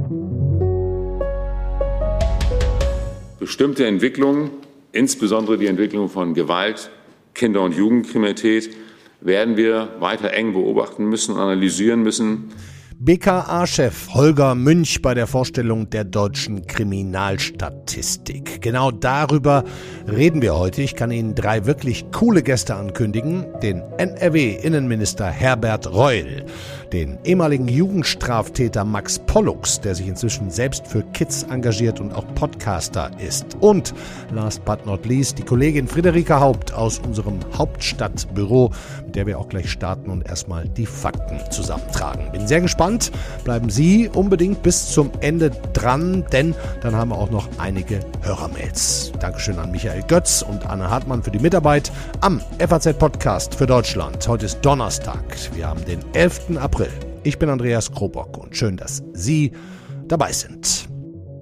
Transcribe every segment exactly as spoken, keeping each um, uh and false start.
Bestimmte Entwicklungen, insbesondere die Entwicklung von Gewalt, Kinder- und Jugendkriminalität, werden wir weiter eng beobachten müssen, analysieren müssen. B K A-Chef Holger Münch bei der Vorstellung der deutschen Kriminalstatistik. Genau darüber reden wir heute. Ich kann Ihnen drei wirklich coole Gäste ankündigen. Den N R W-Innenminister Herbert Reul, den ehemaligen Jugendstraftäter Max Pollux, der sich inzwischen selbst für Kids engagiert und auch Podcaster ist. Und last but not least die Kollegin Friederike Haupt aus unserem Hauptstadtbüro, mit der wir auch gleich starten und erstmal die Fakten zusammentragen. Bin sehr gespannt. Bleiben Sie unbedingt bis zum Ende dran, denn dann haben wir auch noch einige Hörermails. Dankeschön an Michael Götz und Anne Hartmann für die Mitarbeit am F A Z-Podcast für Deutschland. Heute ist Donnerstag. Wir haben den elften April. Ich bin Andreas Krobock und schön, dass Sie dabei sind.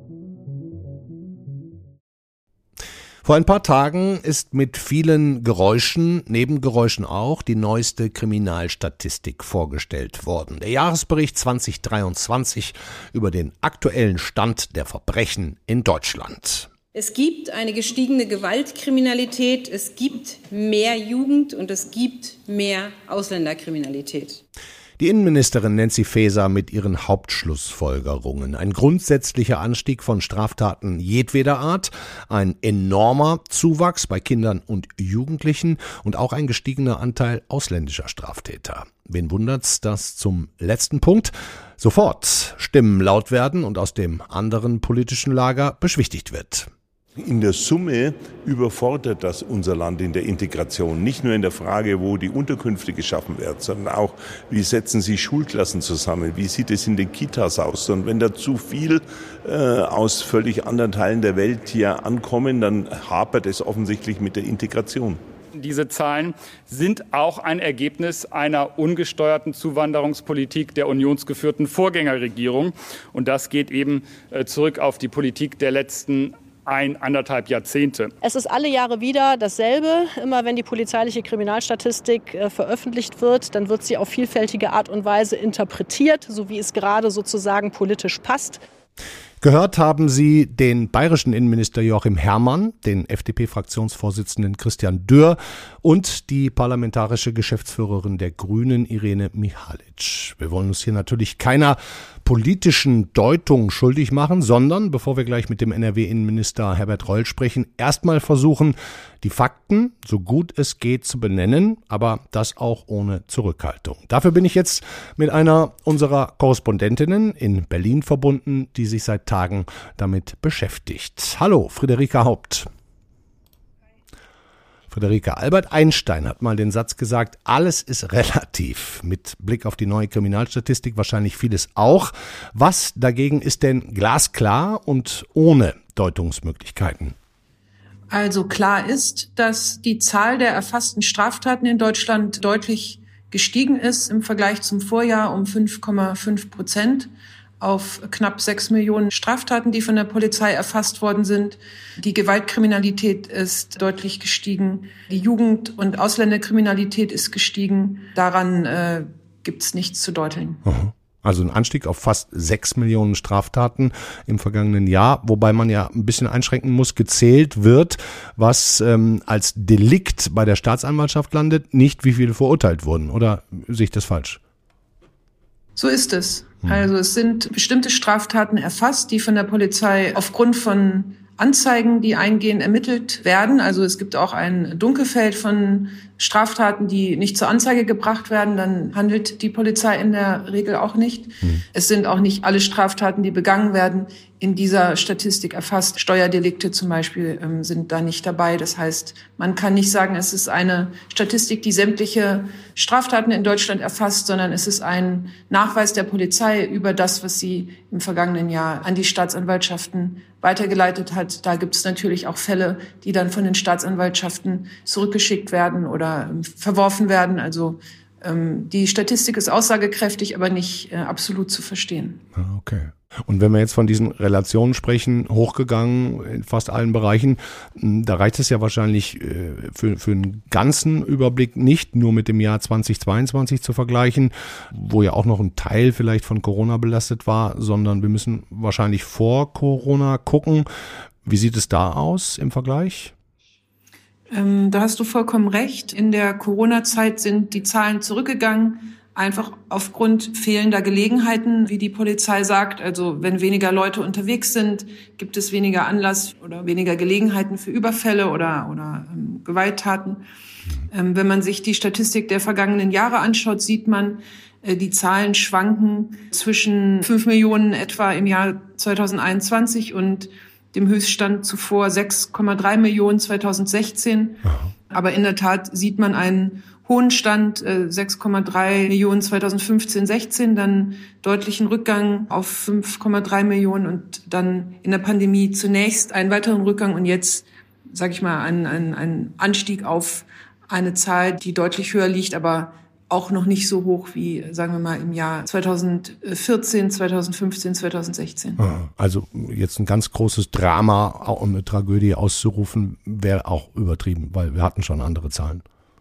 Vor ein paar Tagen ist mit vielen Geräuschen, Nebengeräuschen auch, die neueste Kriminalstatistik vorgestellt worden. Der Jahresbericht zwanzig dreiundzwanzig über den aktuellen Stand der Verbrechen in Deutschland. Es gibt eine gestiegene Gewaltkriminalität, es gibt mehr Jugend- und es gibt mehr Ausländerkriminalität. Die Innenministerin Nancy Faeser mit ihren Hauptschlussfolgerungen. Ein grundsätzlicher Anstieg von Straftaten jedweder Art, ein enormer Zuwachs bei Kindern und Jugendlichen und auch ein gestiegener Anteil ausländischer Straftäter. Wen wundert's, dass zum letzten Punkt sofort Stimmen laut werden und aus dem anderen politischen Lager beschwichtigt wird. In der Summe überfordert das unser Land in der Integration. Nicht nur in der Frage, wo die Unterkünfte geschaffen werden, sondern auch, wie setzen Sie Schulklassen zusammen? Wie sieht es in den Kitas aus? Und wenn da zu viel äh, aus völlig anderen Teilen der Welt hier ankommen, dann hapert es offensichtlich mit der Integration. Diese Zahlen sind auch ein Ergebnis einer ungesteuerten Zuwanderungspolitik der unionsgeführten Vorgängerregierung. Und das geht eben äh, zurück auf die Politik der letzten ein, anderthalb Jahrzehnte. Es ist alle Jahre wieder dasselbe. Immer wenn die polizeiliche Kriminalstatistik äh, veröffentlicht wird, dann wird sie auf vielfältige Art und Weise interpretiert, so wie es gerade sozusagen politisch passt. Gehört haben Sie den bayerischen Innenminister Joachim Herrmann, den F D P-Fraktionsvorsitzenden Christian Dürr und die parlamentarische Geschäftsführerin der Grünen Irene Mihalic. Wir wollen uns hier natürlich keiner politischen Deutung schuldig machen, sondern, bevor wir gleich mit dem N R W-Innenminister Herbert Reul sprechen, erstmal versuchen, die Fakten so gut es geht zu benennen, aber das auch ohne Zurückhaltung. Dafür bin ich jetzt mit einer unserer Korrespondentinnen in Berlin verbunden, die sich seit Tagen damit beschäftigt. Hallo, Friederike Haupt. Friederike, Albert Einstein hat mal den Satz gesagt, alles ist relativ. Mit Blick auf die neue Kriminalstatistik wahrscheinlich vieles auch. Was dagegen ist denn glasklar und ohne Deutungsmöglichkeiten? Also klar ist, dass die Zahl der erfassten Straftaten in Deutschland deutlich gestiegen ist im Vergleich zum Vorjahr um fünf Komma fünf Prozent auf knapp sechs Millionen Straftaten, die von der Polizei erfasst worden sind. Die Gewaltkriminalität ist deutlich gestiegen. Die Jugend- und Ausländerkriminalität ist gestiegen. Daran äh, gibt's nichts zu deuteln. Also ein Anstieg auf fast sechs Millionen Straftaten im vergangenen Jahr, wobei man ja ein bisschen einschränken muss, gezählt wird, was ähm, als Delikt bei der Staatsanwaltschaft landet, nicht wie viele verurteilt wurden. Oder sehe ich das falsch? So ist es. Also es sind bestimmte Straftaten erfasst, die von der Polizei aufgrund von Anzeigen, die eingehen, ermittelt werden. Also es gibt auch ein Dunkelfeld von Straftaten, die nicht zur Anzeige gebracht werden. Dann handelt die Polizei in der Regel auch nicht. Mhm. Es sind auch nicht alle Straftaten, die begangen werden, in dieser Statistik erfasst. Steuerdelikte zum Beispiel ähm, sind da nicht dabei. Das heißt, man kann nicht sagen, es ist eine Statistik, die sämtliche Straftaten in Deutschland erfasst, sondern es ist ein Nachweis der Polizei über das, was sie im vergangenen Jahr an die Staatsanwaltschaften weitergeleitet hat. Da gibt es natürlich auch Fälle, die dann von den Staatsanwaltschaften zurückgeschickt werden oder ähm, verworfen werden. Also ähm, die Statistik ist aussagekräftig, aber nicht äh, absolut zu verstehen. Okay. Und wenn wir jetzt von diesen Relationen sprechen, hochgegangen in fast allen Bereichen, da reicht es ja wahrscheinlich für, für einen ganzen Überblick nicht nur mit dem Jahr zweitausendzweiundzwanzig zu vergleichen, wo ja auch noch ein Teil vielleicht von Corona belastet war, sondern wir müssen wahrscheinlich vor Corona gucken. Wie sieht es da aus im Vergleich? Ähm, da hast du vollkommen recht. In der Corona-Zeit sind die Zahlen zurückgegangen. Einfach aufgrund fehlender Gelegenheiten, wie die Polizei sagt. Also wenn weniger Leute unterwegs sind, gibt es weniger Anlass oder weniger Gelegenheiten für Überfälle oder, oder ähm, Gewalttaten. Ähm, wenn man sich die Statistik der vergangenen Jahre anschaut, sieht man, äh, die Zahlen schwanken zwischen fünf Millionen etwa im Jahr zweitausendeinundzwanzig und dem Höchststand zuvor sechs Komma drei Millionen zweitausendsechzehn. Aha. Aber in der Tat sieht man einen hohen Stand, äh, sechs Komma drei Millionen zweitausendfünfzehn sechzehn, dann deutlichen Rückgang auf fünf Komma drei Millionen und dann in der Pandemie zunächst einen weiteren Rückgang und jetzt, sage ich mal, einen, einen, einen Anstieg auf eine Zahl, die deutlich höher liegt, aber auch noch nicht so hoch wie, sagen wir mal, im Jahr zweitausendvierzehn, zweitausendfünfzehn, zweitausendsechzehn. Also jetzt ein ganz großes Drama, um eine Tragödie auszurufen, wäre auch übertrieben, weil wir hatten schon andere Zahlen.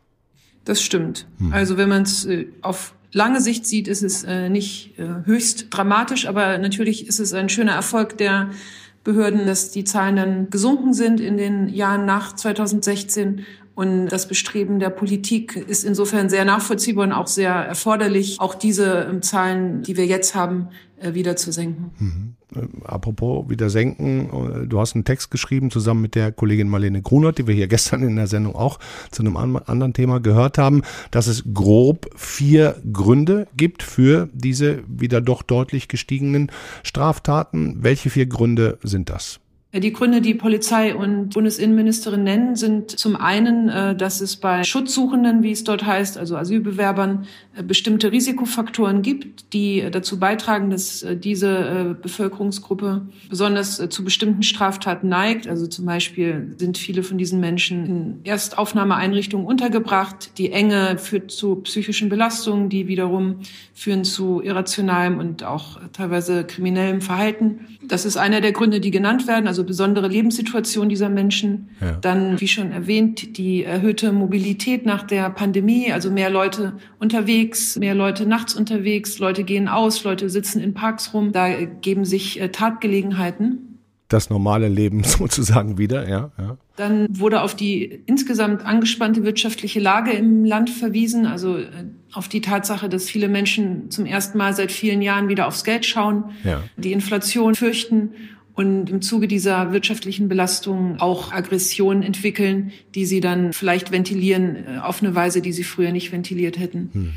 Das stimmt. Hm. Also wenn man es äh, auf lange Sicht sieht, ist es äh, nicht äh, höchst dramatisch, aber natürlich ist es ein schöner Erfolg der Behörden, dass die Zahlen dann gesunken sind in den Jahren nach zweitausendsechzehn. Und das Bestreben der Politik ist insofern sehr nachvollziehbar und auch sehr erforderlich, auch diese äh, Zahlen, die wir jetzt haben, äh, wieder zu senken. Mhm. Apropos wieder senken, du hast einen Text geschrieben zusammen mit der Kollegin Marlene Grunert, die wir hier gestern in der Sendung auch zu einem anderen Thema gehört haben, dass es grob vier Gründe gibt für diese wieder doch deutlich gestiegenen Straftaten. Welche vier Gründe sind das? Die Gründe, die Polizei und Bundesinnenministerin nennen, sind zum einen, dass es bei Schutzsuchenden, wie es dort heißt, also Asylbewerbern, bestimmte Risikofaktoren gibt, die dazu beitragen, dass diese Bevölkerungsgruppe besonders zu bestimmten Straftaten neigt. Also zum Beispiel sind viele von diesen Menschen in Erstaufnahmeeinrichtungen untergebracht. Die Enge führt zu psychischen Belastungen, die wiederum führen zu irrationalem und auch teilweise kriminellem Verhalten. Das ist einer der Gründe, die genannt werden, also besondere Lebenssituation dieser Menschen. Ja. Dann, wie schon erwähnt, die erhöhte Mobilität nach der Pandemie, also mehr Leute unterwegs, mehr Leute nachts unterwegs, Leute gehen aus, Leute sitzen in Parks rum, da geben sich äh, Tatgelegenheiten. Das normale Leben sozusagen wieder, ja, ja. Dann wurde auf die insgesamt angespannte wirtschaftliche Lage im Land verwiesen, also äh, auf die Tatsache, dass viele Menschen zum ersten Mal seit vielen Jahren wieder aufs Geld schauen, ja. Die Inflation fürchten und im Zuge dieser wirtschaftlichen Belastung auch Aggressionen entwickeln, die sie dann vielleicht ventilieren auf eine Weise, die sie früher nicht ventiliert hätten. Mhm.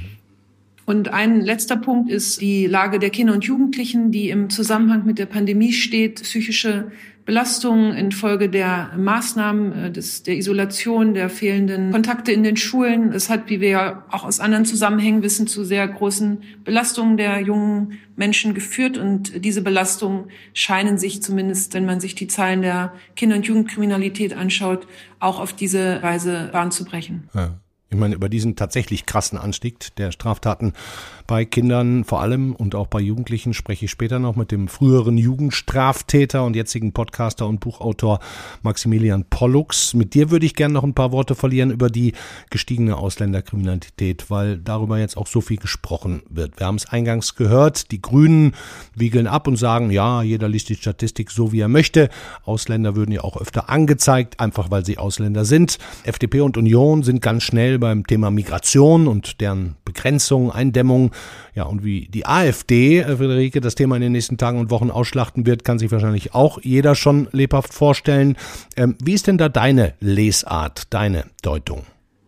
Und ein letzter Punkt ist die Lage der Kinder und Jugendlichen, die im Zusammenhang mit der Pandemie steht. Psychische Belastungen infolge der Maßnahmen, des, der Isolation, der fehlenden Kontakte in den Schulen. Das hat, wie wir ja auch aus anderen Zusammenhängen wissen, zu sehr großen Belastungen der jungen Menschen geführt. Und diese Belastungen scheinen sich zumindest, wenn man sich die Zahlen der Kinder- und Jugendkriminalität anschaut, auch auf diese Weise Bahn zu brechen. Ja. Ich meine, über diesen tatsächlich krassen Anstieg der Straftaten bei Kindern vor allem und auch bei Jugendlichen spreche ich später noch mit dem früheren Jugendstraftäter und jetzigen Podcaster und Buchautor Maximilian Pollux. Mit dir würde ich gerne noch ein paar Worte verlieren über die gestiegene Ausländerkriminalität, weil darüber jetzt auch so viel gesprochen wird. Wir haben es eingangs gehört, die Grünen wiegeln ab und sagen, ja, jeder liest die Statistik so, wie er möchte. Ausländer würden ja auch öfter angezeigt, einfach weil sie Ausländer sind. F D P und Union sind ganz schnell beim Thema Migration und deren Begrenzung, Eindämmung. Ja, und wie die AfD, Friederike, das Thema in den nächsten Tagen und Wochen ausschlachten wird, kann sich wahrscheinlich auch jeder schon lebhaft vorstellen. Ähm, wie ist denn da deine Lesart, deine Deutung?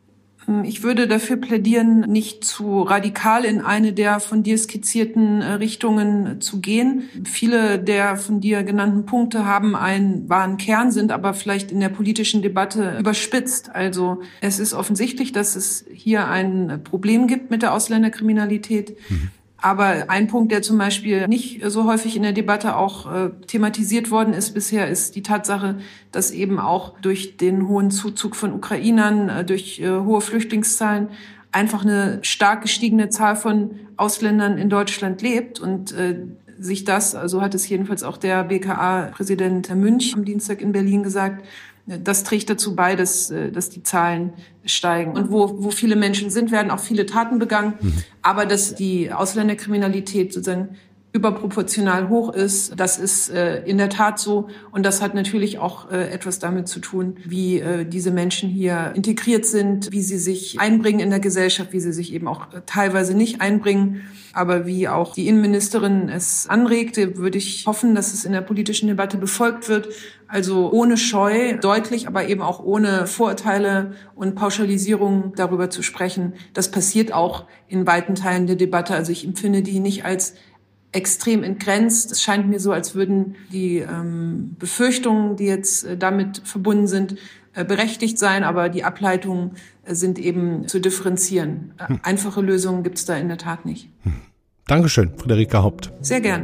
Ich würde dafür plädieren, nicht zu radikal in eine der von dir skizzierten Richtungen zu gehen. Viele der von dir genannten Punkte haben einen wahren Kern, sind aber vielleicht in der politischen Debatte überspitzt. Also es ist offensichtlich, dass es hier ein Problem gibt mit der Ausländerkriminalität. Mhm. Aber ein Punkt, der zum Beispiel nicht so häufig in der Debatte auch äh, thematisiert worden ist bisher, ist die Tatsache, dass eben auch durch den hohen Zuzug von Ukrainern, äh, durch äh, hohe Flüchtlingszahlen einfach eine stark gestiegene Zahl von Ausländern in Deutschland lebt. Und äh, sich das, so hat es jedenfalls auch der B K A-Präsident Herr Münch am Dienstag in Berlin gesagt, das trägt dazu bei, dass, dass die Zahlen steigen. Und wo, wo viele Menschen sind, werden auch viele Taten begangen. Mhm. Aber dass die Ausländerkriminalität sozusagen überproportional hoch ist, das ist äh, in der Tat so. Und das hat natürlich auch äh, etwas damit zu tun, wie äh, diese Menschen hier integriert sind, wie sie sich einbringen in der Gesellschaft, wie sie sich eben auch äh, teilweise nicht einbringen. Aber wie auch die Innenministerin es anregte, würde ich hoffen, dass es in der politischen Debatte befolgt wird. Also ohne Scheu, deutlich, aber eben auch ohne Vorurteile und Pauschalisierung darüber zu sprechen. Das passiert auch in weiten Teilen der Debatte. Also ich empfinde die nicht als extrem entgrenzt. Es scheint mir so, als würden die ähm, Befürchtungen, die jetzt äh, damit verbunden sind, äh, berechtigt sein, aber die Ableitungen äh, sind eben zu differenzieren. Äh, einfache Lösungen gibt es da in der Tat nicht. Dankeschön, Friederike Haupt. Sehr gern.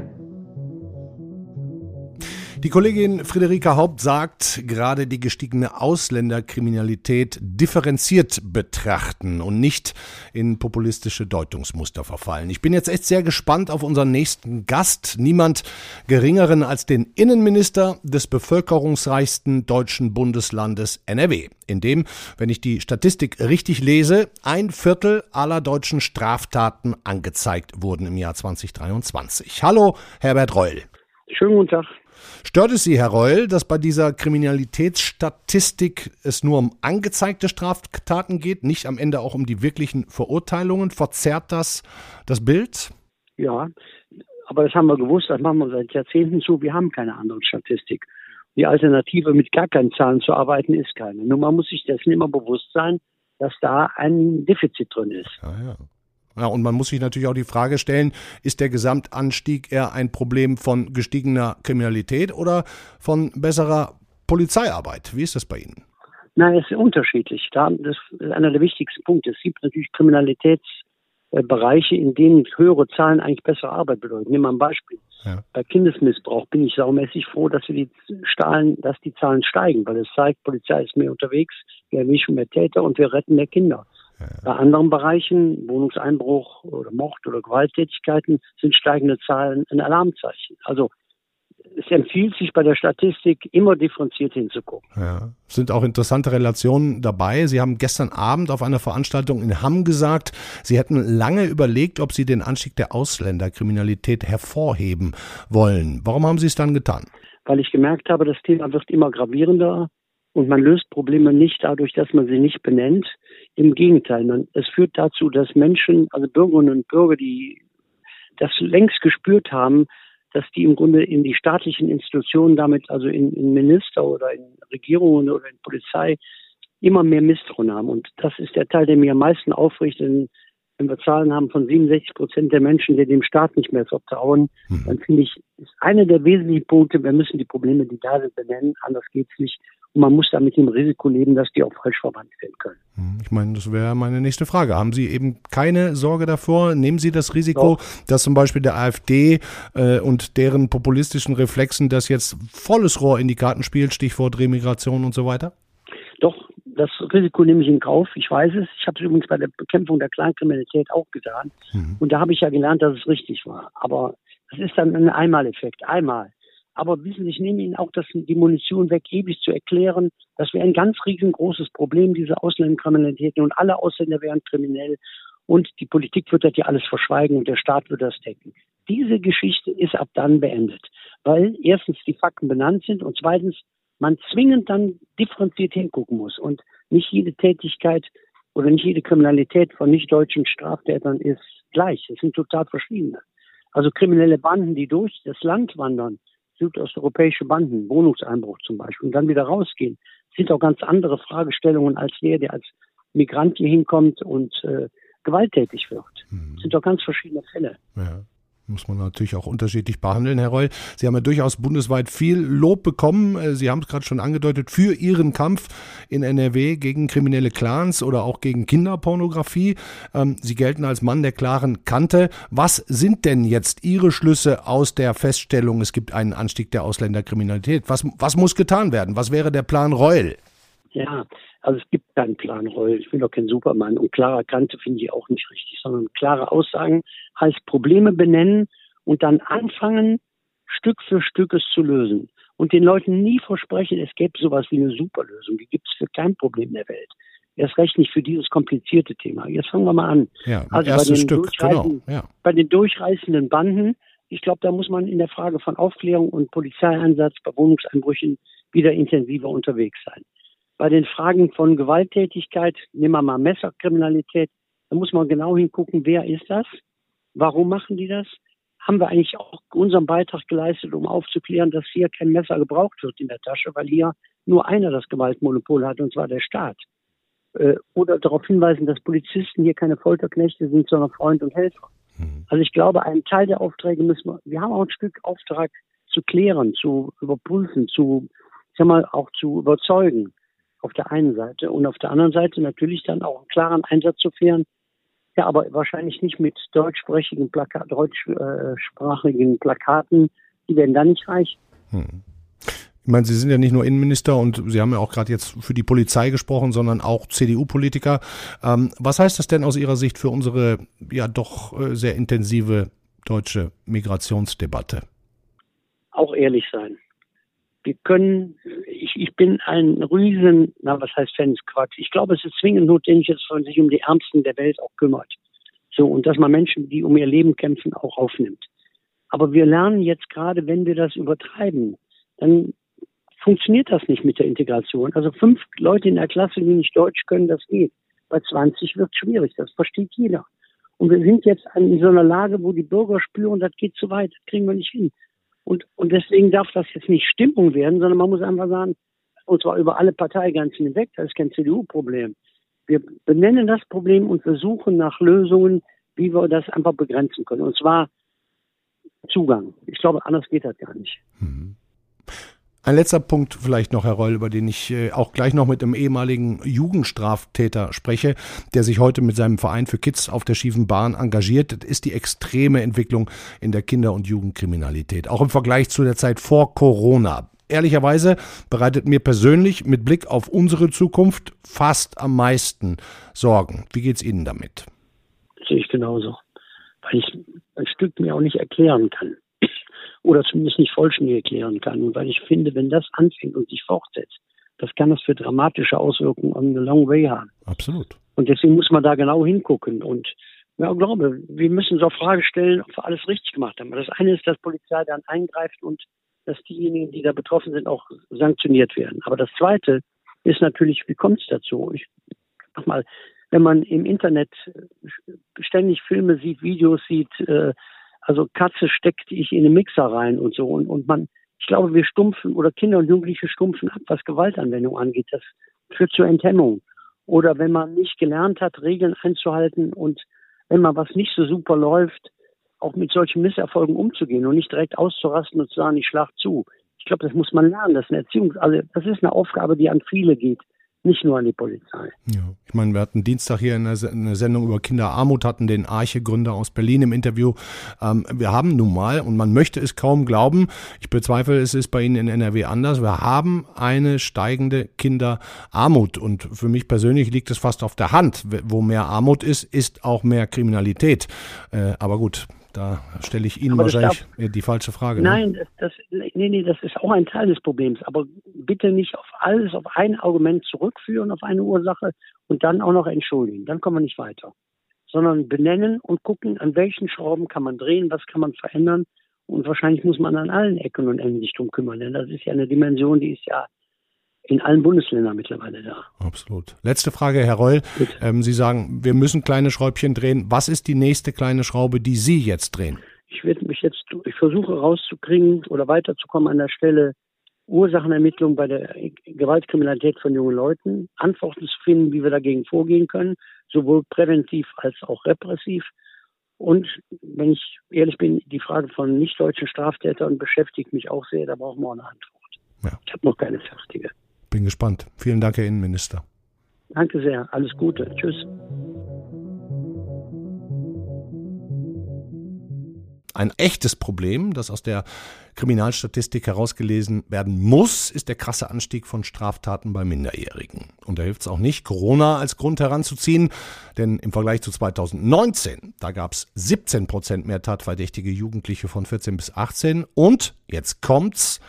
Die Kollegin Friederike Haupt sagt, gerade die gestiegene Ausländerkriminalität differenziert betrachten und nicht in populistische Deutungsmuster verfallen. Ich bin jetzt echt sehr gespannt auf unseren nächsten Gast, niemand Geringeren als den Innenminister des bevölkerungsreichsten deutschen Bundeslandes N R W, in dem, wenn ich die Statistik richtig lese, ein Viertel aller deutschen Straftaten angezeigt wurden im Jahr zwanzig dreiundzwanzig. Hallo, Herbert Reul. Schönen guten Tag. Stört es Sie, Herr Reul, dass bei dieser Kriminalitätsstatistik es nur um angezeigte Straftaten geht, nicht am Ende auch um die wirklichen Verurteilungen? Verzerrt das das Bild? Ja, aber das haben wir gewusst, das machen wir seit Jahrzehnten so. Wir haben keine andere Statistik. Die Alternative, mit gar keinen Zahlen zu arbeiten, ist keine. Nur man muss sich dessen immer bewusst sein, dass da ein Defizit drin ist. Ja, ja. Ja, und man muss sich natürlich auch die Frage stellen, ist der Gesamtanstieg eher ein Problem von gestiegener Kriminalität oder von besserer Polizeiarbeit? Wie ist das bei Ihnen? Nein, es ist unterschiedlich. Das ist einer der wichtigsten Punkte. Es gibt natürlich Kriminalitätsbereiche, in denen höhere Zahlen eigentlich bessere Arbeit bedeuten. Nehmen wir ein Beispiel. Ja. Bei Kindesmissbrauch bin ich saumäßig froh, dass wir die Zahlen, dass die Zahlen steigen, weil es zeigt, Polizei ist mehr unterwegs, wir erwischen mehr Täter und wir retten mehr Kinder. Ja. Bei anderen Bereichen, Wohnungseinbruch oder Mord oder Gewalttätigkeiten, sind steigende Zahlen ein Alarmzeichen. Also es empfiehlt sich bei der Statistik immer differenziert hinzugucken. Ja. Es sind auch interessante Relationen dabei. Sie haben gestern Abend auf einer Veranstaltung in Hamm gesagt, Sie hätten lange überlegt, ob Sie den Anstieg der Ausländerkriminalität hervorheben wollen. Warum haben Sie es dann getan? Weil ich gemerkt habe, das Thema wird immer gravierender. Und man löst Probleme nicht dadurch, dass man sie nicht benennt. Im Gegenteil, man, es führt dazu, dass Menschen, also Bürgerinnen und Bürger, die das längst gespürt haben, dass die im Grunde in die staatlichen Institutionen damit, also in, in Minister oder in Regierungen oder in Polizei, immer mehr Misstrauen haben. Und das ist der Teil, der mir am meisten aufregt, denn wenn wir Zahlen haben von siebenundsechzig Prozent der Menschen, die dem Staat nicht mehr vertrauen, hm. dann finde ich, ist einer der wesentlichen Punkte, wir müssen die Probleme, die da sind, benennen, anders geht's nicht. Und man muss da mit dem Risiko leben, dass die auch falsch verwandt werden können. Ich meine, das wäre meine nächste Frage. Haben Sie eben keine Sorge davor? Nehmen Sie das Risiko, Doch. dass zum Beispiel der AfD äh, und deren populistischen Reflexen das jetzt volles Rohr in die Karten spielt, Stichwort Remigration und so weiter? Doch, das Risiko nehme ich in Kauf. Ich weiß es. Ich habe es übrigens bei der Bekämpfung der Clankriminalität auch getan. Mhm. Und da habe ich ja gelernt, dass es richtig war. Aber es ist dann ein Einmaleffekt. Einmal. Aber wissen Sie, ich nehme Ihnen auch das, die Munition weg, ewig zu erklären, das wäre ein ganz riesengroßes Problem, diese Ausländerkriminalität. Und alle Ausländer wären kriminell. Und die Politik wird das ja alles verschweigen und der Staat wird das decken. Diese Geschichte ist ab dann beendet. Weil erstens die Fakten benannt sind und zweitens man zwingend dann differenziert hingucken muss. Und nicht jede Tätigkeit oder nicht jede Kriminalität von nicht-deutschen Straftätern ist gleich. Es sind total verschiedene. Also kriminelle Banden, die durch das Land wandern, südosteuropäische Banden, Wohnungseinbruch zum Beispiel, und dann wieder rausgehen, sind auch ganz andere Fragestellungen als der, der als Migrant hier hinkommt und äh, gewalttätig wird. Mhm. Das sind doch ganz verschiedene Fälle. Ja. Muss man natürlich auch unterschiedlich behandeln, Herr Reul. Sie haben ja durchaus bundesweit viel Lob bekommen. Sie haben es gerade schon angedeutet, für Ihren Kampf in N R W gegen kriminelle Clans oder auch gegen Kinderpornografie. Sie gelten als Mann der klaren Kante. Was sind denn jetzt Ihre Schlüsse aus der Feststellung, es gibt einen Anstieg der Ausländerkriminalität? Was, was muss getan werden? Was wäre der Plan Reul? Ja, also es gibt keinen Plan Reul. Ich bin doch kein Supermann. Und klare Kante finde ich auch nicht richtig, sondern klare Aussagen heißt Probleme benennen und dann anfangen, Stück für Stück es zu lösen. Und den Leuten nie versprechen, es gäbe sowas wie eine Superlösung. Die gibt es für kein Problem der Welt. Erst recht nicht für dieses komplizierte Thema. Jetzt fangen wir mal an. Ja, also erstes bei den Stück, genau. Ja. Bei den durchreißenden Banden, ich glaube, da muss man in der Frage von Aufklärung und Polizeieinsatz bei Wohnungseinbrüchen wieder intensiver unterwegs sein. Bei den Fragen von Gewalttätigkeit, nehmen wir mal Messerkriminalität, da muss man genau hingucken, wer ist das? Warum machen die das? Haben wir eigentlich auch unseren Beitrag geleistet, um aufzuklären, dass hier kein Messer gebraucht wird in der Tasche, weil hier nur einer das Gewaltmonopol hat, und zwar der Staat. Äh, oder darauf hinweisen, dass Polizisten hier keine Folterknechte sind, sondern Freund und Helfer. Mhm. Also ich glaube, einen Teil der Aufträge müssen wir, wir haben auch ein Stück Auftrag zu klären, zu überprüfen, zu, ich sag mal, auch zu überzeugen auf der einen Seite und auf der anderen Seite natürlich dann auch einen klaren Einsatz zu fähren. Ja, aber wahrscheinlich nicht mit deutschsprachigen, Plaka- deutschsprachigen Plakaten, die werden da nicht reichen. Hm. Ich meine, Sie sind ja nicht nur Innenminister und Sie haben ja auch gerade jetzt für die Polizei gesprochen, sondern auch C D U-Politiker. Ähm, was heißt das denn aus Ihrer Sicht für unsere ja doch äh, sehr intensive deutsche Migrationsdebatte? Auch ehrlich sein. Wir können, ich, ich bin ein Riesen, na was heißt Fan, ist Quatsch. Ich glaube, es ist zwingend notwendig, dass man sich um die Ärmsten der Welt auch kümmert. So, und dass man Menschen, die um ihr Leben kämpfen, auch aufnimmt. Aber wir lernen jetzt gerade, wenn wir das übertreiben, dann funktioniert das nicht mit der Integration. Also fünf Leute in der Klasse, die nicht Deutsch können, das geht. Bei zwanzig wird es schwierig, das versteht jeder. Und wir sind jetzt in so einer Lage, wo die Bürger spüren, das geht zu weit, das kriegen wir nicht hin. Und, und deswegen darf das jetzt nicht Stimmung werden, sondern man muss einfach sagen, und zwar über alle Parteigrenzen hinweg, das ist kein C D U-Problem. Wir benennen das Problem und wir suchen nach Lösungen, wie wir das einfach begrenzen können. Und zwar Zugang. Ich glaube, anders geht das gar nicht. Mhm. Ein letzter Punkt vielleicht noch, Herr Reul, über den ich äh, auch gleich noch mit einem ehemaligen Jugendstraftäter spreche, der sich heute mit seinem Verein für Kids auf der schiefen Bahn engagiert. Das ist die extreme Entwicklung in der Kinder- und Jugendkriminalität, auch im Vergleich zu der Zeit vor Corona. Ehrlicherweise bereitet mir persönlich mit Blick auf unsere Zukunft fast am meisten Sorgen. Wie geht's Ihnen damit? Das sehe ich genauso, weil ich ein Stück mir auch nicht erklären kann. Oder zumindest nicht vollständig erklären kann. Und weil ich finde, wenn das anfängt und sich fortsetzt, das kann das für dramatische Auswirkungen on the long way haben. Absolut. Und deswegen muss man da genau hingucken. Und ja, ich glaube, wir müssen uns auch Frage stellen, ob wir alles richtig gemacht haben. Das eine ist, dass Polizei dann eingreift und dass diejenigen, die da betroffen sind, auch sanktioniert werden. Aber das zweite ist natürlich, wie kommt es dazu? Ich sag mal, wenn man im Internet ständig Filme sieht, Videos sieht, äh, also Katze steckt ich in den Mixer rein und so. Und, und man, ich glaube, wir stumpfen oder Kinder und Jugendliche stumpfen ab, was Gewaltanwendung angeht. Das führt zur Enthemmung. Oder wenn man nicht gelernt hat, Regeln einzuhalten und wenn mal was nicht so super läuft, auch mit solchen Misserfolgen umzugehen und nicht direkt auszurasten und zu sagen, ich schlag zu. Ich glaube, das muss man lernen. Das ist eine Erziehung, also das ist eine Aufgabe, die an viele geht. Nicht nur an die Polizei. Ja, ich meine, wir hatten Dienstag hier eine, eine Sendung über Kinderarmut, hatten den Arche-Gründer aus Berlin im Interview. Ähm, wir haben nun mal, und man möchte es kaum glauben, ich bezweifle, es ist bei Ihnen in N R W anders, wir haben eine steigende Kinderarmut. Und für mich persönlich liegt es fast auf der Hand. Wo mehr Armut ist, ist auch mehr Kriminalität. Äh, aber gut, da stelle ich Ihnen aber wahrscheinlich darf, die falsche Frage. Nein, ne? das, das, nee, nee, das ist auch ein Teil des Problems. Aber bitte nicht auf alles, auf ein Argument zurückführen, auf eine Ursache und dann auch noch entschuldigen. Dann kommen wir nicht weiter. Sondern benennen und gucken, an welchen Schrauben kann man drehen, was kann man verändern. Und wahrscheinlich muss man an allen Ecken und Enden sich drum kümmern. Denn das ist ja eine Dimension, die ist ja in allen Bundesländern mittlerweile da. Absolut. Letzte Frage, Herr Reul. Ähm, Sie sagen, wir müssen kleine Schräubchen drehen. Was ist die nächste kleine Schraube, die Sie jetzt drehen? Ich werde mich jetzt, ich versuche rauszukriegen oder weiterzukommen an der Stelle Ursachenermittlung bei der Gewaltkriminalität von jungen Leuten, Antworten zu finden, wie wir dagegen vorgehen können, sowohl präventiv als auch repressiv. Und wenn ich ehrlich bin, die Frage von nicht-deutschen Straftätern beschäftigt mich auch sehr, da brauchen wir auch eine Antwort. Ja. Ich habe noch keine fertige. Bin gespannt. Vielen Dank, Herr Innenminister. Danke sehr. Alles Gute. Tschüss. Ein echtes Problem, das aus der Kriminalstatistik herausgelesen werden muss, ist der krasse Anstieg von Straftaten bei Minderjährigen. Und da hilft es auch nicht, Corona als Grund heranzuziehen, denn im Vergleich zu zweitausendneunzehn, da gab es siebzehn Prozent mehr tatverdächtige Jugendliche von vierzehn bis achtzehn und, jetzt kommt's,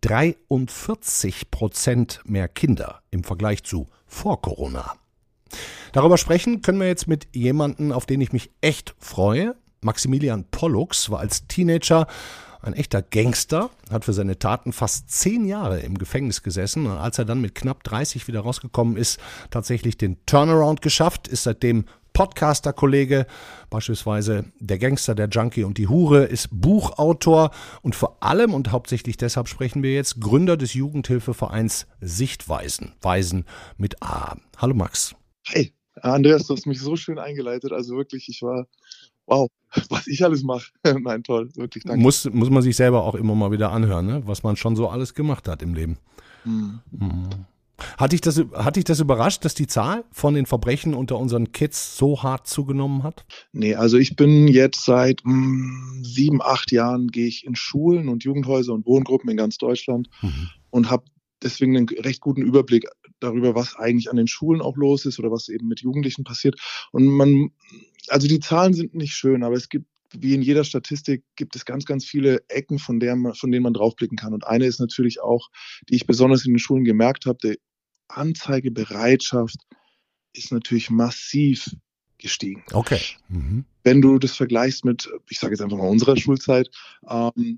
dreiundvierzig Prozent mehr Kinder im Vergleich zu vor Corona. Darüber sprechen können wir jetzt mit jemandem, auf den ich mich echt freue. Maximilian Pollux war als Teenager ein echter Gangster, hat für seine Taten fast zehn Jahre im Gefängnis gesessen und als er dann mit knapp dreißig wieder rausgekommen ist, tatsächlich den Turnaround geschafft, ist seitdem Podcaster-Kollege, beispielsweise Der Gangster, der Junkie und die Hure, ist Buchautor und vor allem und hauptsächlich deshalb sprechen wir jetzt Gründer des Jugendhilfevereins Sichtweisen, Weisen mit A. Hallo Max. Hey, Andreas, du hast mich so schön eingeleitet, also wirklich, ich war... Wow, was ich alles mache. Nein, toll, wirklich, danke. Muss, muss man sich selber auch immer mal wieder anhören, ne? Was man schon so alles gemacht hat im Leben. Hm. Hm. Hat dich das, hat dich das überrascht, dass die Zahl von den Verbrechen unter unseren Kids so hart zugenommen hat? Nee, also ich bin jetzt seit mh, sieben, acht Jahren gehe ich in Schulen und Jugendhäuser und Wohngruppen in ganz Deutschland mhm. und habe deswegen einen recht guten Überblick darüber, was eigentlich an den Schulen auch los ist oder was eben mit Jugendlichen passiert. Und man, also die Zahlen sind nicht schön, aber es gibt, wie in jeder Statistik, gibt es ganz, ganz viele Ecken, von, der man, von denen man draufblicken kann. Und eine ist natürlich auch, die ich besonders in den Schulen gemerkt habe, die Anzeigebereitschaft ist natürlich massiv gestiegen. Okay. Mhm. Wenn du das vergleichst mit, ich sage jetzt einfach mal unserer Schulzeit, ähm,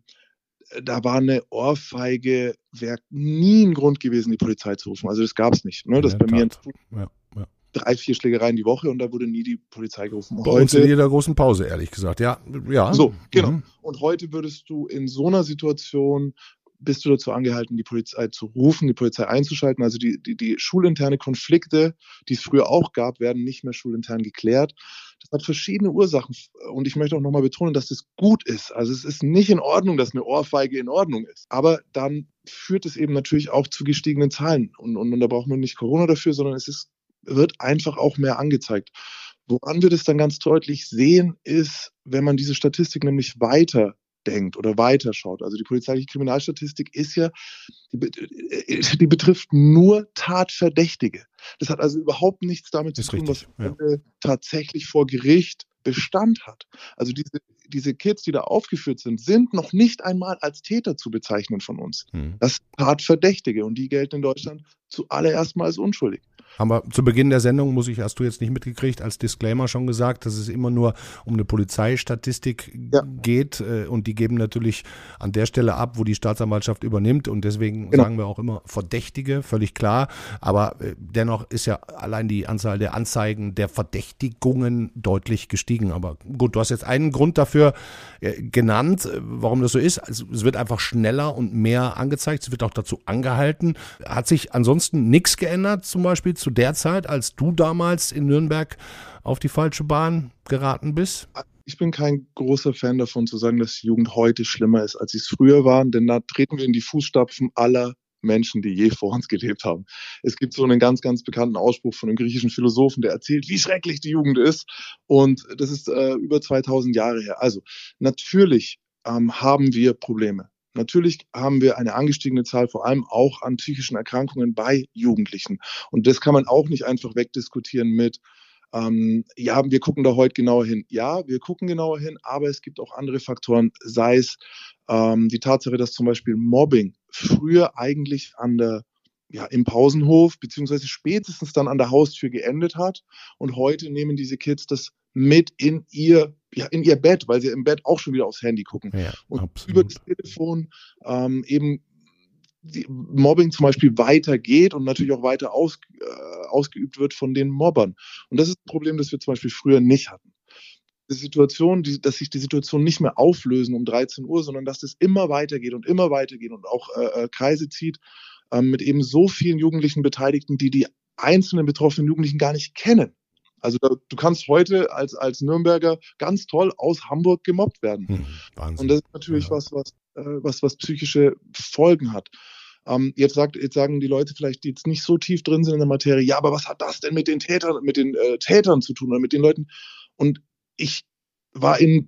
da war eine Ohrfeige, wäre nie ein Grund gewesen, die Polizei zu rufen. Also das gab es nicht. Ne? Das ja, bei mir ja, ja. drei, vier Schlägereien die Woche und da wurde nie die Polizei gerufen. Bei uns in jeder großen Pause, ehrlich gesagt. Ja, ja. So, genau. Mhm. Und heute würdest du in so einer Situation, bist du dazu angehalten, die Polizei zu rufen, die Polizei einzuschalten. Also die, die, die schulinterne Konflikte, die es früher auch gab, werden nicht mehr schulintern geklärt. Das hat verschiedene Ursachen und ich möchte auch nochmal betonen, dass das gut ist. Also es ist nicht in Ordnung, dass eine Ohrfeige in Ordnung ist. Aber dann führt es eben natürlich auch zu gestiegenen Zahlen und, und, und da braucht man nicht Corona dafür, sondern es ist, wird einfach auch mehr angezeigt. Woran wir das dann ganz deutlich sehen, ist, wenn man diese Statistik nämlich weiter denkt oder weiterschaut. Also die polizeiliche Kriminalstatistik ist ja, die, die betrifft nur Tatverdächtige. Das hat also überhaupt nichts damit ist zu tun, richtig, was ja. tatsächlich vor Gericht Bestand hat. Also diese, diese Kids, die da aufgeführt sind, sind noch nicht einmal als Täter zu bezeichnen von uns. Hm. Das sind Tatverdächtige und die gelten in Deutschland zuallererst mal als unschuldig. Haben wir zu Beginn der Sendung, muss ich, hast du jetzt nicht mitgekriegt, als Disclaimer schon gesagt, dass es immer nur um eine Polizeistatistik ja. geht und die geben natürlich an der Stelle ab, wo die Staatsanwaltschaft übernimmt und deswegen genau. sagen wir auch immer Verdächtige, völlig klar, aber dennoch ist ja allein die Anzahl der Anzeigen der Verdächtigungen deutlich gestiegen, aber gut, du hast jetzt einen Grund dafür genannt, warum das so ist, also es wird einfach schneller und mehr angezeigt, es wird auch dazu angehalten. Hat sich ansonsten nichts geändert, zum Beispiel zu der Zeit, als du damals in Nürnberg auf die falsche Bahn geraten bist? Ich bin kein großer Fan davon zu sagen, dass die Jugend heute schlimmer ist, als sie es früher waren, denn da treten wir in die Fußstapfen aller Menschen, die je vor uns gelebt haben. Es gibt so einen ganz, ganz bekannten Ausspruch von einem griechischen Philosophen, der erzählt, wie schrecklich die Jugend ist und das ist äh, über zweitausend Jahre her. Also natürlich ähm, haben wir Probleme. Natürlich haben wir eine angestiegene Zahl, vor allem auch an psychischen Erkrankungen bei Jugendlichen. Und das kann man auch nicht einfach wegdiskutieren mit, ähm, ja, wir gucken da heute genauer hin. Ja, wir gucken genauer hin, aber es gibt auch andere Faktoren, sei es ähm, die Tatsache, dass zum Beispiel Mobbing früher eigentlich an der, ja, im Pausenhof beziehungsweise spätestens dann an der Haustür geendet hat. Und heute nehmen diese Kids das mit in ihr, ja, in ihr Bett, weil sie im Bett auch schon wieder aufs Handy gucken. Ja, und absolut. Über das Telefon ähm, eben die Mobbing zum Beispiel weitergeht und natürlich auch weiter aus, äh, ausgeübt wird von den Mobbern. Und das ist ein Problem, das wir zum Beispiel früher nicht hatten. Die Situation, die, dass sich die Situation nicht mehr auflösen um dreizehn Uhr, sondern dass das immer weitergeht und immer weitergeht und auch äh, Kreise zieht äh, mit eben so vielen Jugendlichen Beteiligten, die die einzelnen betroffenen Jugendlichen gar nicht kennen. Also da, du kannst heute als, als Nürnberger ganz toll aus Hamburg gemobbt werden. Hm, Wahnsinn. Und das ist natürlich ja. was, was, äh, was, was psychische Folgen hat. Ähm, jetzt, sagt, jetzt sagen die Leute vielleicht, die jetzt nicht so tief drin sind in der Materie, ja, aber was hat das denn mit den Tätern, mit den äh, Tätern zu tun oder mit den Leuten? Und ich war in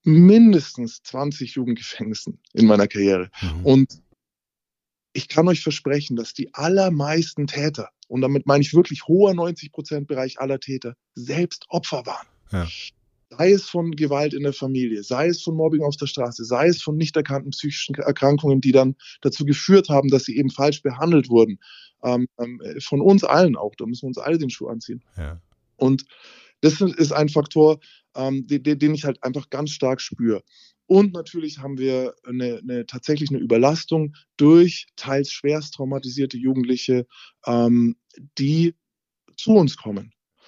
mindestens zwanzig Jugendgefängnissen in meiner Karriere. Mhm. Und ich kann euch versprechen, dass die allermeisten Täter, und damit meine ich wirklich hoher neunzig Prozent Bereich aller Täter, selbst Opfer waren. Ja. Sei es von Gewalt in der Familie, sei es von Mobbing auf der Straße, sei es von nicht erkannten psychischen Erkrankungen, die dann dazu geführt haben, dass sie eben falsch behandelt wurden. Ähm, von uns allen auch, da müssen wir uns alle den Schuh anziehen. Ja. Und das ist ein Faktor, ähm, den, den ich halt einfach ganz stark spüre. Und natürlich haben wir eine, eine, tatsächlich eine Überlastung durch teils schwerst traumatisierte Jugendliche, ähm, die zu uns kommen.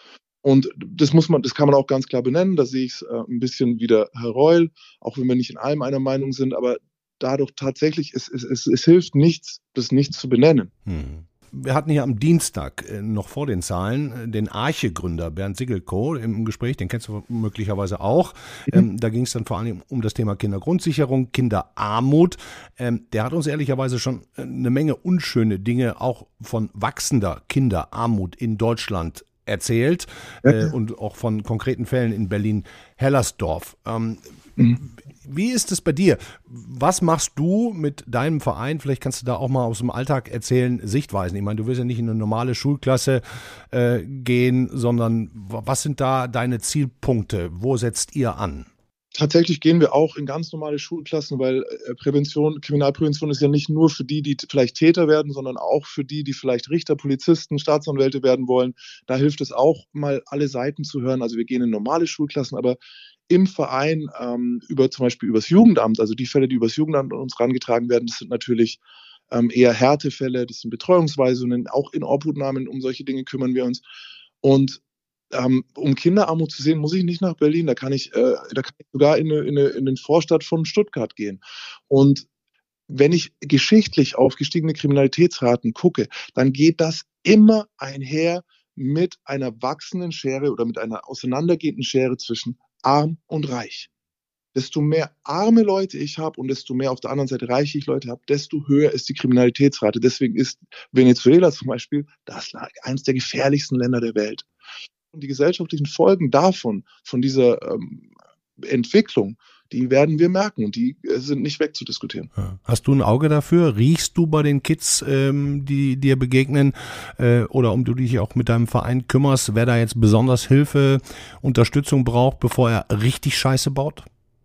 Und das muss man, das kann man auch ganz klar benennen. Da sehe ich es äh, ein bisschen wie der Herr Reul, auch wenn wir nicht in allem einer Meinung sind. Aber dadurch tatsächlich, es, es, es, es hilft nichts, das nicht zu benennen. Hm. Wir hatten hier am Dienstag äh, noch vor den Zahlen äh, den Arche-Gründer Bernd Sigelko im Gespräch, den kennst du möglicherweise auch. Mhm. Ähm, da ging es dann vor allem um das Thema Kindergrundsicherung, Kinderarmut. Ähm, der hat uns ehrlicherweise schon eine Menge unschöne Dinge auch von wachsender Kinderarmut in Deutschland erzählt, ja. äh, und auch von konkreten Fällen in Berlin-Hellersdorf. Ähm, mhm. Wie ist es bei dir? Was machst du mit deinem Verein? Vielleicht kannst du da auch mal aus dem Alltag erzählen, Sichtweisen. Ich meine, du willst ja nicht in eine normale Schulklasse äh, gehen, sondern was sind da deine Zielpunkte? Wo setzt ihr an? Tatsächlich gehen wir auch in ganz normale Schulklassen, weil Prävention, Kriminalprävention ist ja nicht nur für die, die vielleicht Täter werden, sondern auch für die, die vielleicht Richter, Polizisten, Staatsanwälte werden wollen. Da hilft es auch mal, alle Seiten zu hören. Also wir gehen in normale Schulklassen, aber im Verein ähm, über zum Beispiel übers Jugendamt, also die Fälle, die übers Jugendamt an uns herangetragen werden, das sind natürlich ähm, eher Härtefälle, das sind Betreuungsweisungen, auch in Obhutnahmen, um solche Dinge kümmern wir uns. Und ähm, um Kinderarmut zu sehen, muss ich nicht nach Berlin, da kann ich, äh, da kann ich sogar in, eine, in, eine, in den Vorstadt von Stuttgart gehen. Und wenn ich geschichtlich auf gestiegene Kriminalitätsraten gucke, dann geht das immer einher mit einer wachsenden Schere oder mit einer auseinandergehenden Schere zwischen arm und reich. Desto mehr arme Leute ich habe und desto mehr auf der anderen Seite reiche ich Leute habe, desto höher ist die Kriminalitätsrate. Deswegen ist Venezuela zum Beispiel das eines der gefährlichsten Länder der Welt. Und die gesellschaftlichen Folgen davon, von dieser ähm, Entwicklung, die werden wir merken und die äh, sind nicht wegzudiskutieren. Hast du ein Auge dafür? Riechst du bei den Kids, ähm, die dir begegnen, äh, oder um du dich auch mit deinem Verein kümmerst, wer da jetzt besonders Hilfe, Unterstützung braucht, bevor er richtig Scheiße baut?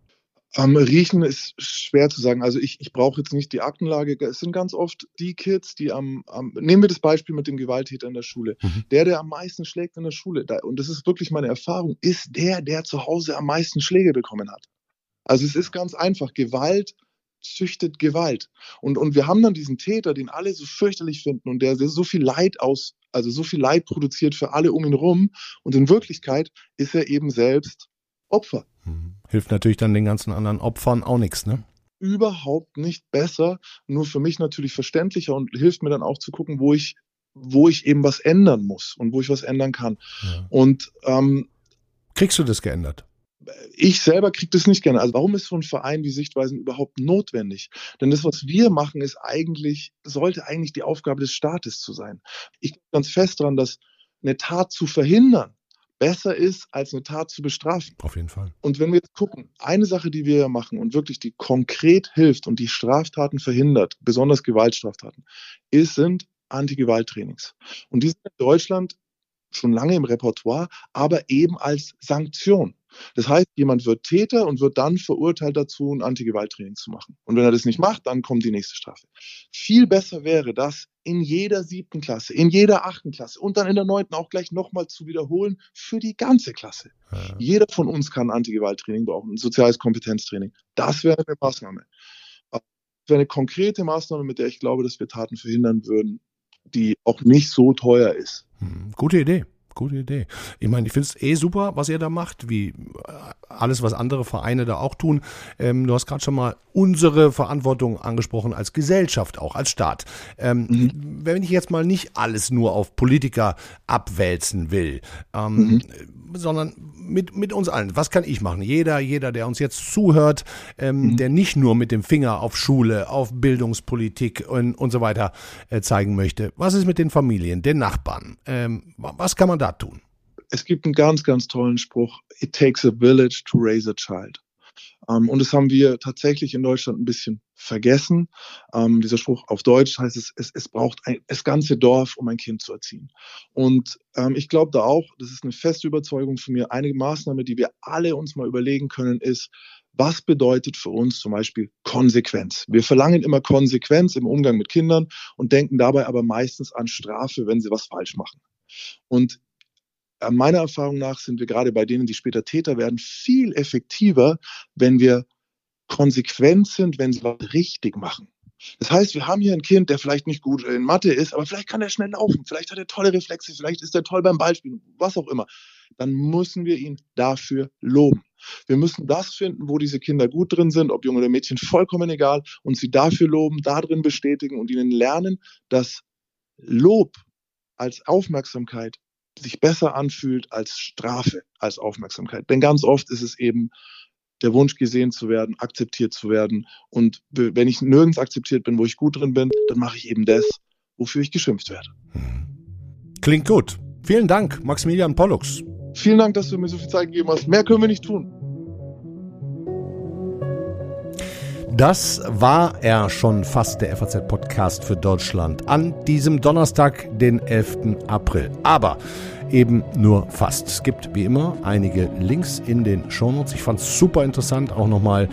Ähm, riechen ist schwer zu sagen. Also ich, ich brauche jetzt nicht die Aktenlage. Es sind ganz oft die Kids, die am, am nehmen wir das Beispiel mit dem Gewalttäter in der Schule. Mhm. Der, der am meisten schlägt in der Schule, da, und das ist wirklich meine Erfahrung, ist der, der zu Hause am meisten Schläge bekommen hat. Also es ist ganz einfach. Gewalt züchtet Gewalt. Und, und wir haben dann diesen Täter, den alle so fürchterlich finden und der so viel Leid aus, also so viel Leid produziert für alle um ihn rum. Und in Wirklichkeit ist er eben selbst Opfer. Mhm. Hilft natürlich dann den ganzen anderen Opfern auch nichts, ne? Überhaupt nicht besser, nur für mich natürlich verständlicher und hilft mir dann auch zu gucken, wo ich, wo ich eben was ändern muss und wo ich was ändern kann. Ja. Und ähm, kriegst du das geändert? Ich selber kriege das nicht gerne. Also warum ist so ein Verein wie Sichtweisen überhaupt notwendig? Denn das, was wir machen, ist eigentlich, sollte eigentlich die Aufgabe des Staates zu sein. Ich bin ganz fest daran, dass eine Tat zu verhindern besser ist, als eine Tat zu bestrafen. Auf jeden Fall. Und wenn wir jetzt gucken, eine Sache, die wir ja machen und wirklich die konkret hilft und die Straftaten verhindert, besonders Gewaltstraftaten, ist, sind Anti-Gewalt-Trainings. Und die sind in Deutschland schon lange im Repertoire, aber eben als Sanktion. Das heißt, jemand wird Täter und wird dann verurteilt dazu, ein Anti-Gewalt-Training zu machen. Und wenn er das nicht macht, dann kommt die nächste Strafe. Viel besser wäre das, in jeder siebten Klasse, in jeder achten Klasse und dann in der neunten auch gleich nochmal zu wiederholen für die ganze Klasse. Ja. Jeder von uns kann Anti-Gewalt-Training brauchen, ein soziales Kompetenztraining. Das wäre eine Maßnahme. Das wäre eine konkrete Maßnahme, mit der ich glaube, dass wir Taten verhindern würden, die auch nicht so teuer ist. Hm, gute Idee. Gute Idee. Ich meine, ich finde es eh super, was ihr da macht, wie alles, was andere Vereine da auch tun. Ähm, du hast gerade schon mal unsere Verantwortung angesprochen als Gesellschaft, auch als Staat. Ähm, mhm. Wenn ich jetzt mal nicht alles nur auf Politiker abwälzen will, ähm, mhm. sondern mit, mit uns allen. Was kann ich machen? Jeder, jeder, der uns jetzt zuhört, ähm, mhm. der nicht nur mit dem Finger auf Schule, auf Bildungspolitik und, und so weiter äh, zeigen möchte. Was ist mit den Familien, den Nachbarn? Ähm, was kann man da tun? Es gibt einen ganz, ganz tollen Spruch. It takes a village to raise a child. Ähm, und das haben wir tatsächlich in Deutschland ein bisschen vergessen. Ähm, dieser Spruch auf Deutsch heißt es, es, es braucht ein, das ganze Dorf, um ein Kind zu erziehen. Und ähm, ich glaube da auch, das ist eine feste Überzeugung von mir, eine Maßnahme, die wir alle uns mal überlegen können, ist, was bedeutet für uns zum Beispiel Konsequenz? Wir verlangen immer Konsequenz im Umgang mit Kindern und denken dabei aber meistens an Strafe, wenn sie was falsch machen. Und meiner Erfahrung nach sind wir gerade bei denen, die später Täter werden, viel effektiver, wenn wir konsequent sind, wenn sie was richtig machen. Das heißt, wir haben hier ein Kind, der vielleicht nicht gut in Mathe ist, aber vielleicht kann er schnell laufen, vielleicht hat er tolle Reflexe, vielleicht ist er toll beim Ballspielen, was auch immer. Dann müssen wir ihn dafür loben. Wir müssen das finden, wo diese Kinder gut drin sind, ob Junge oder Mädchen, vollkommen egal, und sie dafür loben, darin bestätigen und ihnen lernen, dass Lob als Aufmerksamkeit sich besser anfühlt als Strafe, als Aufmerksamkeit. Denn ganz oft ist es eben der Wunsch, gesehen zu werden, akzeptiert zu werden. Und wenn ich nirgends akzeptiert bin, wo ich gut drin bin, dann mache ich eben das, wofür ich geschimpft werde. Klingt gut. Vielen Dank, Maximilian Pollux. Vielen Dank, dass du mir so viel Zeit gegeben hast. Mehr können wir nicht tun. Das war er schon fast, der F A Z-Podcast für Deutschland an diesem Donnerstag, den elften April. Aber eben nur fast. Es gibt wie immer einige Links in den Shownotes. Ich fand es super interessant. Auch nochmal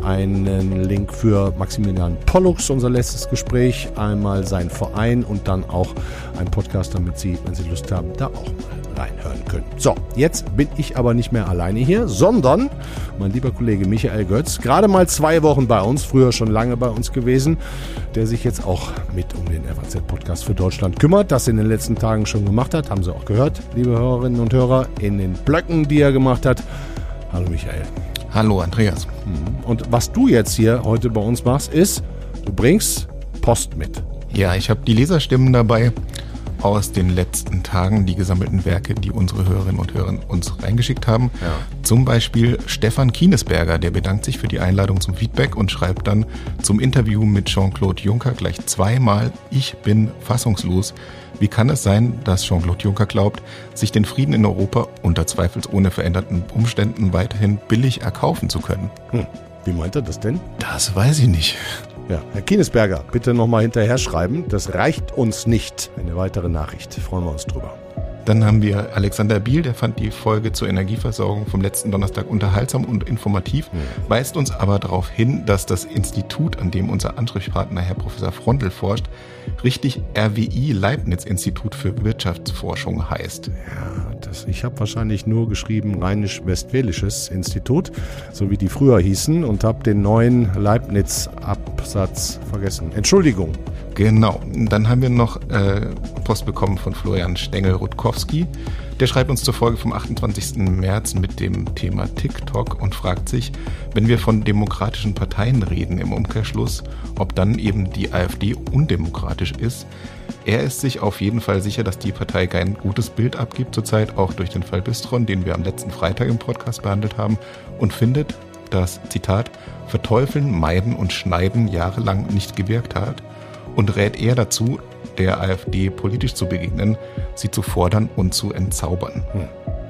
einen Link für Maximilian Pollux, unser letztes Gespräch. Einmal sein Verein und dann auch ein Podcast, damit Sie, wenn Sie Lust haben, da auch mal reinhören können. So, jetzt bin ich aber nicht mehr alleine hier, sondern mein lieber Kollege Michael Götz, gerade mal zwei Wochen bei uns, früher schon lange bei uns gewesen, der sich jetzt auch mit um den F A Z-Podcast für Deutschland kümmert, das in den letzten Tagen schon gemacht hat, haben Sie auch gehört, liebe Hörerinnen und Hörer, in den Blöcken, die er gemacht hat. Hallo Michael. Hallo Andreas. Und was du jetzt hier heute bei uns machst, ist, du bringst Post mit. Ja, ich habe die Leserstimmen dabei aus den letzten Tagen, die gesammelten Werke, die unsere Hörerinnen und Hörer uns reingeschickt haben. Ja. Zum Beispiel Stefan Kienesberger, der bedankt sich für die Einladung zum Feedback und schreibt dann zum Interview mit Jean-Claude Juncker gleich zweimal: Ich bin fassungslos. Wie kann es sein, dass Jean-Claude Juncker glaubt, sich den Frieden in Europa unter zweifelsohne veränderten Umständen weiterhin billig erkaufen zu können? Hm. Wie meint er das denn? Das weiß ich nicht. Ja, Herr Kienesberger, bitte nochmal hinterher schreiben. Das reicht uns nicht. Eine weitere Nachricht. Freuen wir uns drüber. Dann haben wir Alexander Biel, der fand die Folge zur Energieversorgung vom letzten Donnerstag unterhaltsam und informativ, ja. Weist uns aber darauf hin, dass das Institut, an dem unser Ansprechpartner Herr Professor Frontl forscht, richtig R W I Leibniz-Institut für Wirtschaftsforschung heißt. Ja, das, ich habe wahrscheinlich nur geschrieben Rheinisch-Westfälisches Institut, so wie die früher hießen, und habe den neuen Leibniz-Absatz vergessen. Entschuldigung. Genau. Dann haben wir noch äh, Post bekommen von Florian Stengel-Rutkowski. Der schreibt uns zur Folge vom achtundzwanzigsten März mit dem Thema TikTok und fragt sich, wenn wir von demokratischen Parteien reden im Umkehrschluss, ob dann eben die AfD undemokratisch ist. Er ist sich auf jeden Fall sicher, dass die Partei kein gutes Bild abgibt zurzeit, auch durch den Fall Bistron, den wir am letzten Freitag im Podcast behandelt haben, und findet, dass, Zitat, Verteufeln, Meiden und Schneiden jahrelang nicht gewirkt hat, und rät eher dazu, der AfD politisch zu begegnen, sie zu fordern und zu entzaubern. Hm.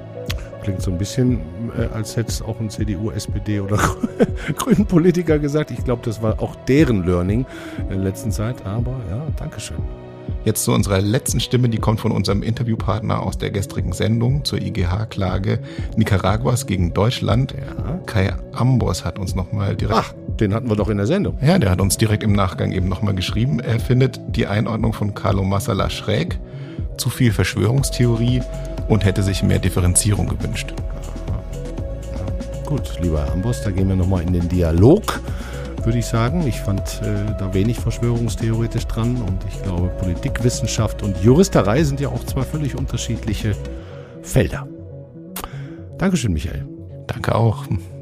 Klingt so ein bisschen, äh, als hätte es auch ein C D U, S P D oder grünen Politiker gesagt. Ich glaube, das war auch deren Learning in der letzten Zeit. Aber ja, Dankeschön. Jetzt zu unserer letzten Stimme, die kommt von unserem Interviewpartner aus der gestrigen Sendung zur I G H-Klage Nicaraguas gegen Deutschland. Ja. Kai Ambos hat uns nochmal direkt... Ach, den hatten wir doch in der Sendung. Ja, der hat uns direkt im Nachgang eben nochmal geschrieben. Er findet die Einordnung von Carlo Massala schräg, zu viel Verschwörungstheorie und hätte sich mehr Differenzierung gewünscht. Ja, gut, lieber Herr Ambos, da gehen wir nochmal in den Dialog, würde ich sagen. Ich fand äh, da wenig verschwörungstheoretisch dran und ich glaube, Politikwissenschaft und Juristerei sind ja auch zwei völlig unterschiedliche Felder. Dankeschön, Michael. Danke auch.